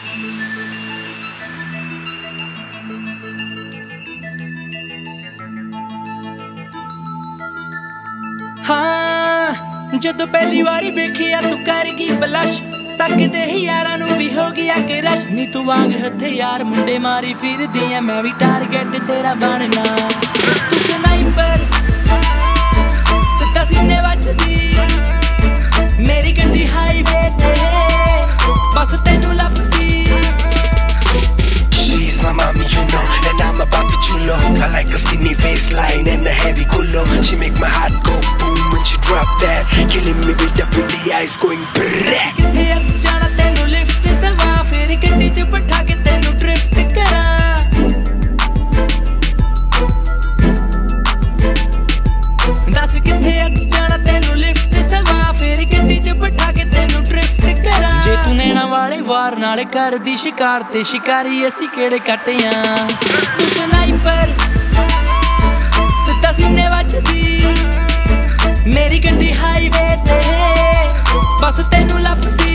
हाँ जदों पहली वारी वेखिया तू कर गई बलश तकदे ही यारां नूं भी हो गया कि रश नी तू वांग हथियार मुंडे मारी फिरदी ऐ मैं भी टारगेट तेरा बनना तू स्नाइपर सिद्धा सीने वजदी मेरी गड्डी हाईवे ते बस तैनूं लभदी She's my mommy, you know, and I'm a papi chulo. I like a skinny waistline and a heavy culo. She make my heart go boom when she drop that, killing me with the pretty eyes going brrrr. किथे जाना तैनूं lift दवा फिर गड्डी च बिठा के तैनूं drift करा दस किथे जाना तैनूं लिफ्ट दवा फिर गड्डी च बिठा के तैनूं ड्रिफ्ट करा जे तू नैना वाले वार नाल करदी शिकार ते शिकारी असीं किहड़े कट्टियां तू स्नाइपर सिद्धा सीने वजदी मेरी गड्डी हाईवे ते बस तैनूं लभदी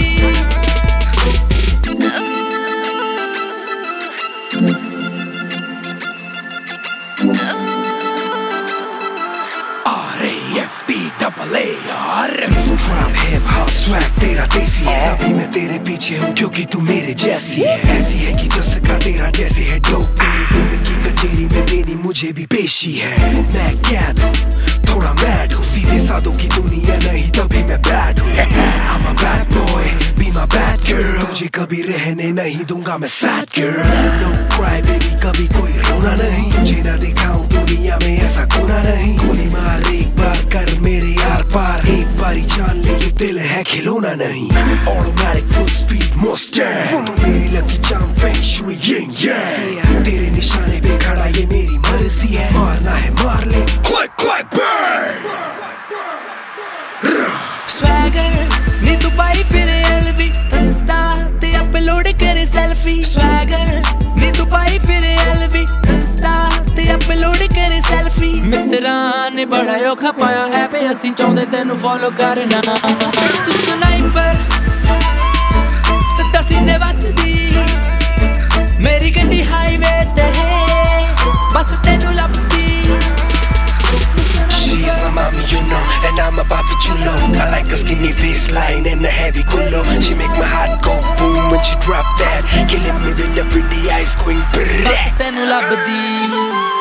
R-A-F-B-A-A-R Trap hip hop swag तेरा देसी है तभी मैं तेरे पीछे हूँ क्योंकि तू मेरे जैसी है ऐसी है कि जैसे का तेरा जैसे है डोप तेरे दिल की कचेरी में देनी मुझे भी पेशी है मैं कैद हूँ थोड़ा मैड हूँ सीधे साधों की दुनिया नहीं तभी मैं बैड हूँ I'm a bad boy be my bad girl तुझे कभी रहने नहीं दूंगा मैं sad girl No cry baby कभी कोई रोना नहीं तुझे ना दिखाऊं दुनिया में ऐसा कोना नहीं गोली मार एक बार कर मेरे यार पार एक बारी जान ले ये दिल है खिलौना नहीं Automatic full speed Mustang तू मेरी lucky charm feng shui yin yang तेरे निशाने पे खड़ा ये मेरी मर्जी है मारना है मार ले Click click bang Swagger नी तू पाई फिर LV Insta ते अपलोड करे सेल्फी Swagger नी तू पाई फिर LV Insta ते अपलोड करे सेल्फी मित्रां ने बड़ा औखा पाया है पे असीं चाहुंदे तैनूं फॉलो करना तू स्नाइपर सिद्धा सीने वजदी मेरी गड्डी हाईवे ते बस तैनूं लभदी She's my mommy, you know, and I'm a papi chulo. I like a skinny waistline and a heavy culo. She make my heart go boom when she drop that, killing me with the pretty eyes going brrrr. बस तैनूं लभदी